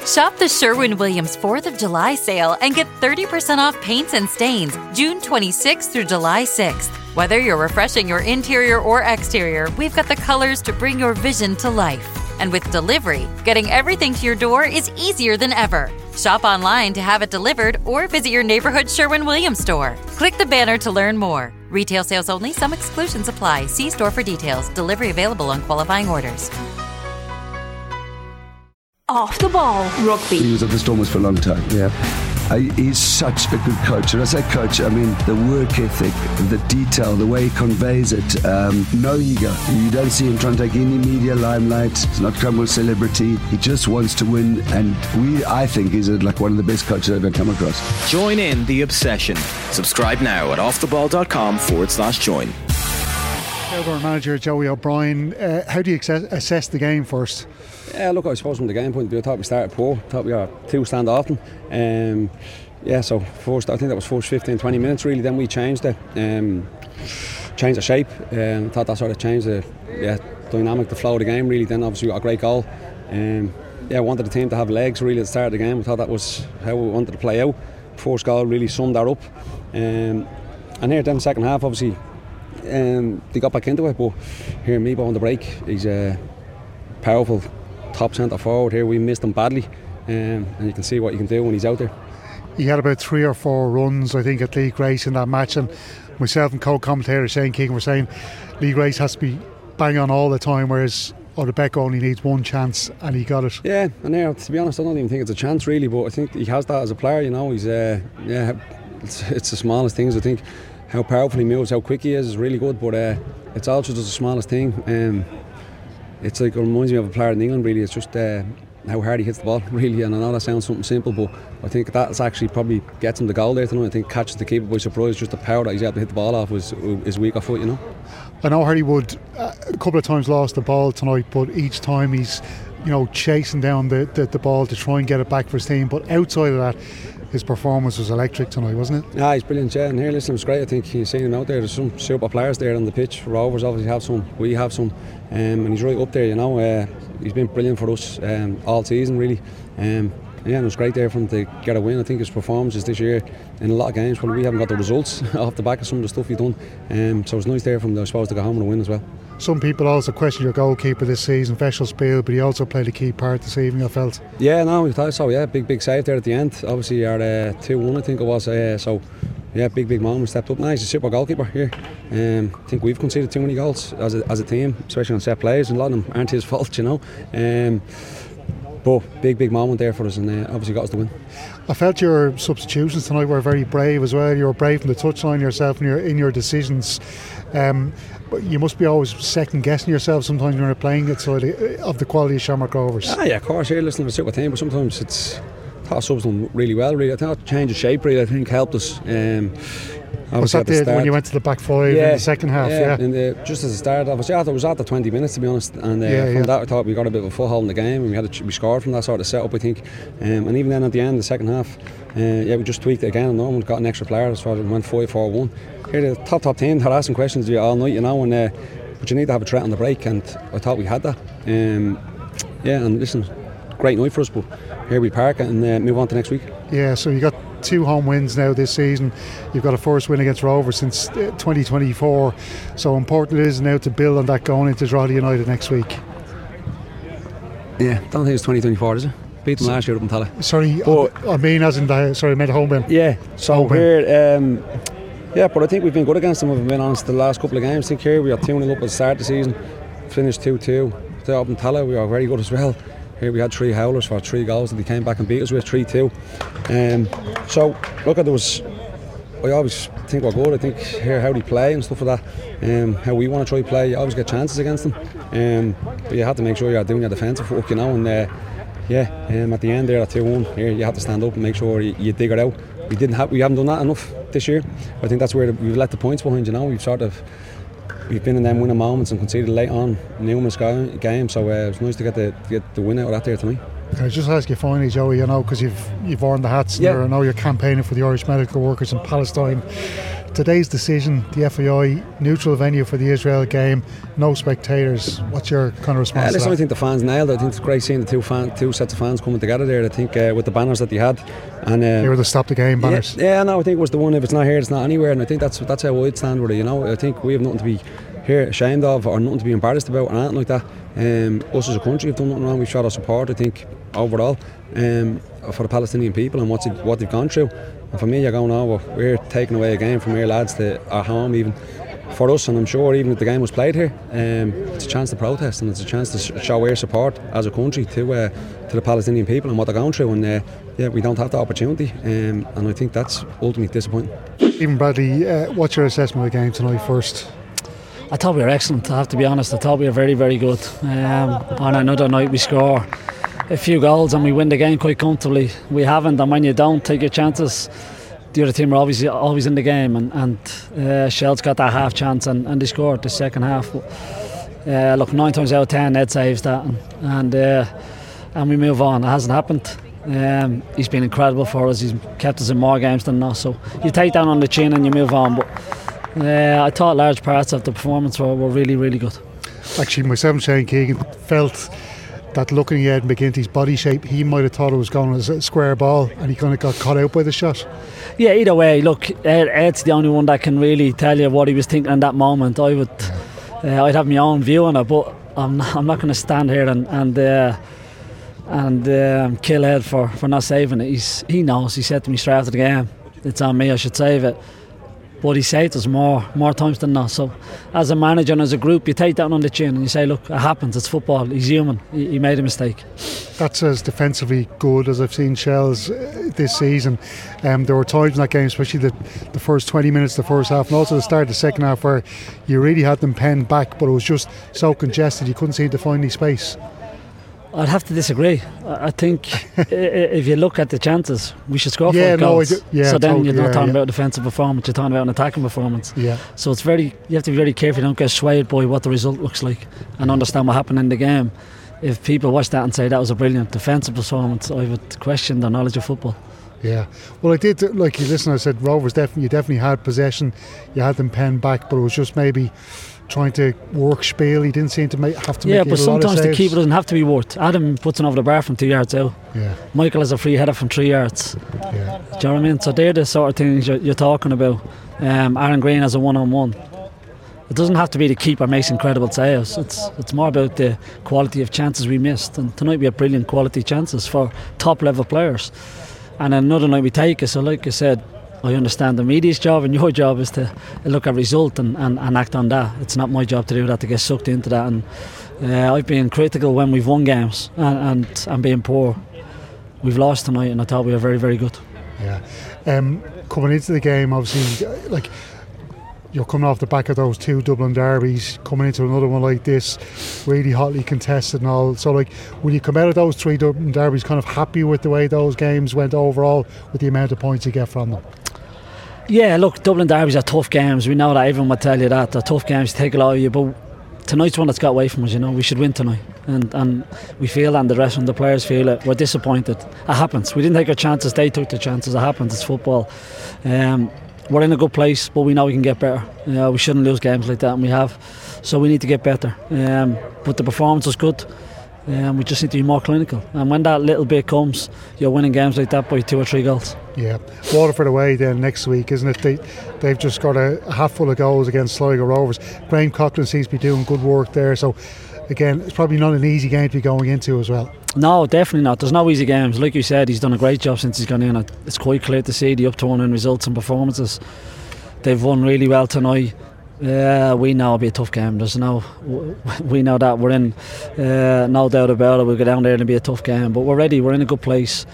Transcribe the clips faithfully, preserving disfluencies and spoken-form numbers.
Shop the Sherwin-Williams fourth of July sale and get thirty percent off paints and stains June twenty-sixth through July sixth. Whether you're refreshing your interior or exterior, we've got the colors to bring your vision to life. And with delivery, getting everything to your door is easier than ever. Shop online to have it delivered or visit your neighborhood Sherwin-Williams store. Click the banner to learn more. Retail sales only. Some exclusions apply. See store for details. Delivery available on qualifying orders. Off the ball rugby. He was at the Stormers for a long time. Yeah. I, he's such a good coach. And I say coach, I mean the work ethic, the detail, the way he conveys it. Um, no ego. You don't see him trying to take any media limelight. He's not Cromwell celebrity. He just wants to win. And we, I think, he's a, like one of the best coaches I've ever come across. Join in the obsession. Subscribe now at offtheball.com forward slash join. Melbourne manager Joey O'Brien, uh, how do you assess, assess the game first? Yeah, look, I suppose from the game point of view, I thought we started poor. I thought we were too stand often. Um, yeah, so first, I think that was first fifteen, twenty minutes really. Then we changed it, um, changed the shape. Um, thought that sort of changed the yeah, dynamic, the flow of the game really. Then obviously we got a great goal. Um, yeah, I wanted the team to have legs really at the start of the game. I thought that was how we wanted to play out. First goal really summed that up. Um, and here then the second half, obviously, um, they got back into it. But here, Mebo on the break, he's a powerful top centre forward here. We missed him badly, um, and you can see what he can do when he's out there. He had about three or four runs, I think, at Lee Grace in that match, and myself and co-commentator Shane Keegan were saying Lee Grace has to be bang on all the time, whereas Odebeko only needs one chance and he got it. Yeah, and there, to be honest, I don't even think it's a chance really, but I think he has that as a player. You know, he's uh, yeah, it's, it's the smallest things. I think how powerful he moves, how quick he is is really good, but uh, it's also just the smallest thing. Um, It's like, it reminds me of a player in England really. It's just uh, how hard he hits the ball really, and I know that sounds something simple, but I think that's actually probably gets him the goal there tonight. I think catches the keeper by surprise. Just the power that he's able to hit the ball off was is weak off foot, you know. I know Harry Wood uh, a couple of times lost the ball tonight, but each time he's, you know, chasing down the, the, the ball to try and get it back for his team. But outside of that, his performance was electric tonight, wasn't it? Yeah, he's brilliant, yeah. And here, listen, it's great. I think you've seen him out there. There's some super players there on the pitch. Rovers obviously have some, we have some, um, and he's right up there, you know. Uh, he's been brilliant for us um, all season, really. Um, yeah, and it was great there for him to get a win. I think his performances this year in a lot of games, well, we haven't got the results off the back of some of the stuff he's done. Um, so it was nice there for him, I suppose, to go home and win as well. Some people also question your goalkeeper this season, Veshel Spiel, but he also played a key part this evening, I felt. Yeah, no, we thought so, yeah. Big, big save there at the end. Obviously, our uh, two one, I think it was. Uh, so, yeah, big, big moment. Stepped up. Nice, a super goalkeeper here. Um, I think we've conceded too many goals as a, as a team, especially on set plays, and a lot of them aren't his fault, you know. Um, but big, big moment there for us, and uh, obviously got us the win. I felt your substitutions tonight were very brave as well. You were brave from the touchline yourself in your, in your decisions. Um, but you must be always second guessing yourself sometimes when you're playing outside of the quality of Shamrock Rovers. Ah, yeah, of course. Here, listen, it's a team, but sometimes it's I thought subs done really well. Really, I think that change of shape really, I think helped us. Um, was that the, when you went to the back five yeah, in the second half? Yeah, yeah. In the, just as a start, obviously, I thought it was after twenty minutes to be honest, and uh, yeah, from yeah. that I thought we got a bit of a foothold in the game, and we had a, we scored from that sort of setup, I think. Um, and even then at the end, the second half, uh, yeah, we just tweaked it again, and normal got an extra player as far as we went five four one. Here, the top top team, they're asking questions to you all night, you know, and uh, but you need to have a threat on the break, and I thought we had that. Um, yeah, and listen, great night for us, but here we park it and uh, move on to next week. Yeah, so you got two home wins now this season. You've got a first win against Rovers since twenty twenty-four. So important it is now to build on that going into Drogheda United next week. Yeah, don't think it's twenty twenty-four, is it? Beat them so, last year up in Tala. Sorry, but, I mean as in the, sorry, I meant home win. Yeah, so home here, um, yeah, but I think we've been good against them, if I've been honest, the last couple of games. I think here we are two nil up at the start of the season, finished two two. Up in Tala we were very good as well. Here we had three howlers for three goals that they came back and beat us with three two. Um, so look, at there was, I always think we're good. I think here how they play and stuff like that, um, how we want to try to play, you always get chances against them, um, but you have to make sure you're doing your defensive work, you know. And uh, yeah, um, at the end there at two one, here you have to stand up and make sure you, you dig it out. We didn't have, we haven't done that enough this year. I think that's where the, we've let the points behind, you know. We've sort of We've been in them winning moments and conceded late on numerous games, so uh, it was nice to get the to get the win out of that there tonight. Can I just ask you finally, Joey, you know, because you've you've worn the hats, yeah. and I know you're campaigning for the Irish medical workers in Palestine. today's decision, the F A I, neutral venue for the Israel game, no spectators. What's your kind of response Uh, to listen, that? I think the fans nailed it. I think it's great seeing the two fan, two sets of fans coming together there. I think uh, with the banners that they had, and uh, They were the stop the game banners. Yeah, yeah, no, I think it was the one. If it's not here, it's not anywhere. And I think that's that's how I'd stand with it. You know, I think we have nothing to be here ashamed of or nothing to be embarrassed about or anything like that. Um, us as a country have done nothing wrong. We've showed our support, I think, overall, um, for the Palestinian people and what's it, what they've gone through. And for me, you're going over, we're taking away a game from here lads to our home even. For us, and I'm sure even if the game was played here, um, it's a chance to protest and it's a chance to sh- show our support as a country to uh, to the Palestinian people and what they're going through. And uh, yeah, we don't have the opportunity, um, and I think that's ultimately disappointing. Stephen Bradley, uh, what's your assessment of the game tonight first? I thought we were excellent, I have to be honest. I thought we were very, very good. Um, on another night we score a few goals and we win the game quite comfortably. We haven't, and when you don't take your chances, the other team are obviously always in the game, and, and uh, Shels got that half chance and, and they scored the second half. But, uh, look, nine times out of ten Ed saves that, and and, uh, and we move on. It hasn't happened. Um, he's been incredible for us. He's kept us in more games than us. So you take down on the chin and you move on. But uh, I thought large parts of the performance were, were really, really good. Actually, myself and Shane Keegan felt that looking at Ed McGinty's body shape, he might have thought it was going as a square ball and he kind of got caught out by the shot. Yeah, either way, look, Ed, Ed's the only one that can really tell you what he was thinking in that moment. I would, uh, I'd have my own view on it, but I'm not, I'm not going to stand here and and uh, and um, kill Ed for, for not saving it. He's, he knows. He said to me straight after the game, "It's on me. I should save it." But he saved us more more times than not. So as a manager and as a group, you take that on the chin and you say, look, it happens, it's football, he's human, he, he made a mistake. That's as defensively good as I've seen Shels uh, this season. Um, there were times in that game, especially the, the first twenty minutes, the first half, and also the start of the second half, where you really had them penned back, but it was just so congested you couldn't seem to find any space. I'd have to disagree. I think if you look at the chances, we should score yeah, four no, goals. I do, yeah, so then totally, you're not yeah, talking yeah. about defensive performance, you're talking about an attacking performance. Yeah. So it's very, you have to be very careful you don't get swayed by what the result looks like and understand what happened in the game. If people watch that and say that was a brilliant defensive performance, I would question their knowledge of football. Yeah, well, I did, like you listen, I said Rovers definitely, you definitely had possession, you had them penned back, but it was just maybe trying to work spiel. He didn't seem to make, have to yeah, make but a lot of sometimes the saves. keeper doesn't have to be worked. Adam puts it over the bar from two yards out. Yeah. Michael has a free header from three yards. Yeah. Do you know what I mean? So they're the sort of things you're, you're talking about. Um, Aaron Green has a one-on-one. It doesn't have to be the keeper makes incredible saves. It's it's more about the quality of chances we missed. And tonight we had brilliant quality chances for top-level players. And another night we take it. So like I said, I understand the media's job and your job is to look at result and, and, and act on that. It's not my job to do that, to get sucked into that. And uh, I've been critical when we've won games and, and, and being poor. We've lost tonight and I thought we were very, very good. Yeah. Um, coming into the game, obviously, like you're coming off the back of those two Dublin derbies, coming into another one like this, really hotly contested and all. So, like, will you come out of those three Dublin derbies kind of happy with the way those games went overall, with the amount of points you get from them? Yeah, look, Dublin derbies are tough games. We know that, everyone will tell you that. They're tough games to take a lot of you, but tonight's one that's got away from us, you know. We should win tonight. And and we feel that, and the rest of the players feel it. We're disappointed. It happens. We didn't take our chances, they took the chances. It happens, it's football. Um, we're in a good place, but we know we can get better. You know, we shouldn't lose games like that, and we have. So we need to get better. Um, but the performance was good. Um, we just need to be more clinical, and when that little bit comes, you're winning games like that by two or three goals. Yeah, Waterford away then next week, isn't it? They, they've just got a, a hatful of goals against Sligo Rovers. Graham Coughlin seems to be doing good work there, so again, it's probably not an easy game to be going into as well. No, definitely not. There's no easy games. Like you said, he's done a great job since he's gone in. It's quite clear to see the upturn in results and performances. They've won really well tonight. Uh, we know it'll be a tough game. There's no, we know that we're in, uh, no doubt about it. We'll go down there and it'll be a tough game, but we're ready. We're in a good place.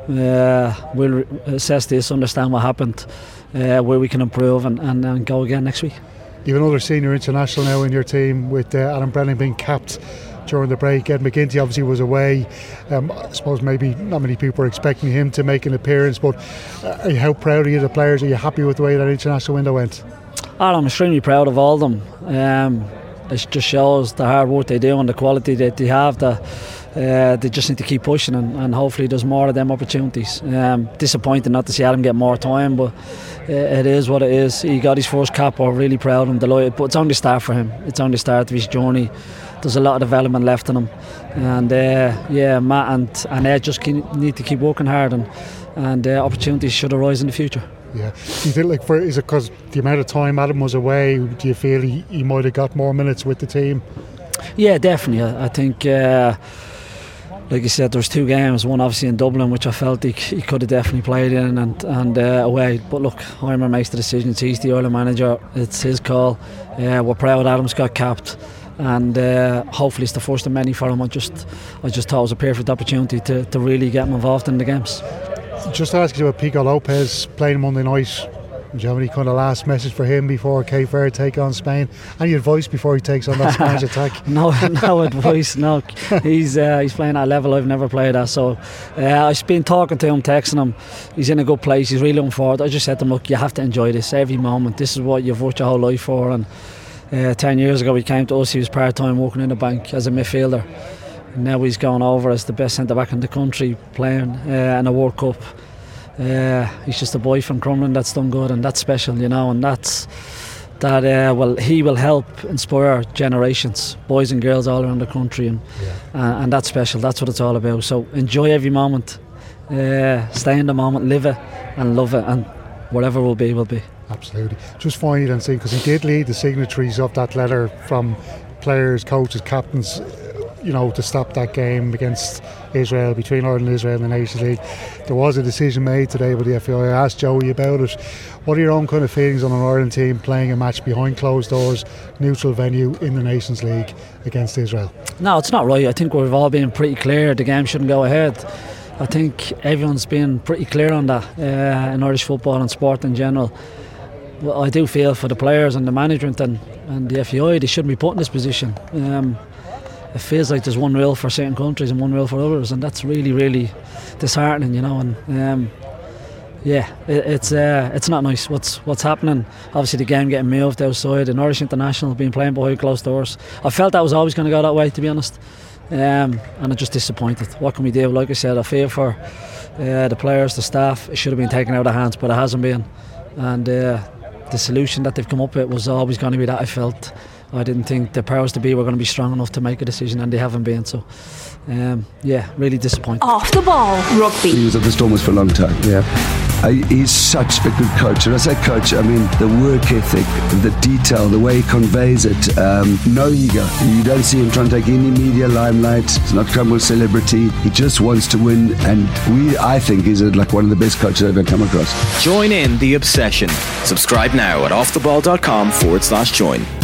Uh, we'll assess this, understand what happened, uh, where we can improve, and, and, and go again next week. You have another senior international now in your team, with uh, Adam Brennan being capped during the break. Ed McGinty obviously was away. Um, I suppose maybe not many people were expecting him to make an appearance, but uh, how proud are you of the players? Are you happy with the way that international window went? Oh, I'm extremely proud of all of them. Um, it just shows the hard work they do and the quality that they have. That uh, they just need to keep pushing, and, and hopefully there's more of them opportunities. Um, disappointing not to see Adam get more time, but uh, it is what it is. He got his first cap. We're really proud of him, delighted. But it's only the start for him. It's only the start of his journey. There's a lot of development left in him, and uh, yeah, Matt and and Ed just need to keep working hard, and and uh, opportunities should arise in the future. Yeah. Do you feel like for, is it because the amount of time Adam was away, do you feel he, he might have got more minutes with the team? Yeah, definitely. I, I think, uh, like you said, there's two games. One obviously in Dublin, which I felt he, he could have definitely played in, and, and uh, away. But look, Heimer makes the decision. He's the Ireland manager. It's his call. Uh, we're proud Adam's got capped, and uh, hopefully it's the first of many for him. I just, I just thought it was a perfect opportunity to, to really get him involved in the games. Just to ask you about Pico Lopez playing Monday night. Do you have any kind of last message for him before Cape Verde take on Spain? Any advice before he takes on that Spanish attack? No, no advice. No, he's uh, he's playing at a level I've never played at. So uh, I've been talking to him, texting him. He's in a good place. He's really looking forward. I just said to him, look, you have to enjoy this every moment. This is what you've worked your whole life for. And uh, ten years ago he came to us. He was part time working in the bank as a midfielder. Now he's gone over as the best centre back in the country, playing uh, in a World Cup. Uh, he's just a boy from Crumlin that's done good, and that's special, you know. And that's that. Uh, well, he will help inspire generations, boys and girls all around the country, and yeah. uh, and that's special. That's what it's all about. So enjoy every moment, uh, stay in the moment, live it, and love it, and whatever will be, will be. Absolutely. Just finally, then, see, because he did lead the signatories of that letter from players, coaches, captains, you know, to stop that game against Israel, between Ireland and Israel in the Nations League. There was a decision made today by the F A I. I asked Joey about it. What are your own kind of feelings on an Ireland team playing a match behind closed doors, neutral venue in the Nations League against Israel? No, it's not right. I think we've all been pretty clear the game shouldn't go ahead. I think everyone's been pretty clear on that uh, in Irish football and sport in general. Well, I do feel for the players and the management and, and the F A I, they shouldn't be put in this position. Um, It feels like there's one rule for certain countries and one rule for others, and that's really, really disheartening, you know. And um, yeah, it, it's uh, it's not nice what's what's happening. Obviously, the game getting moved outside, and Irish International being playing behind closed doors. I felt that was always going to go that way, to be honest, um, and I'm just disappointed. What can we do? Like I said, I feel for uh, the players, the staff. It should have been taken out of hands, but it hasn't been. And uh, the solution that they've come up with was always going to be that, I felt. I didn't think the powers to be were going to be strong enough to make a decision, and they haven't been. So, um, yeah, really disappointed. Off the ball, rugby. He was at the Stormers for a long time. Yeah, I, he's such a good coach. And as a coach, I mean, the work ethic, the detail, the way he conveys it. Um, no ego. You don't see him trying to take any media limelight. He's not Cromwell celebrity. He just wants to win, and we, I think, he's a, like one of the best coaches I've ever come across. Join in the obsession. Subscribe now at offtheball.com forward slash join.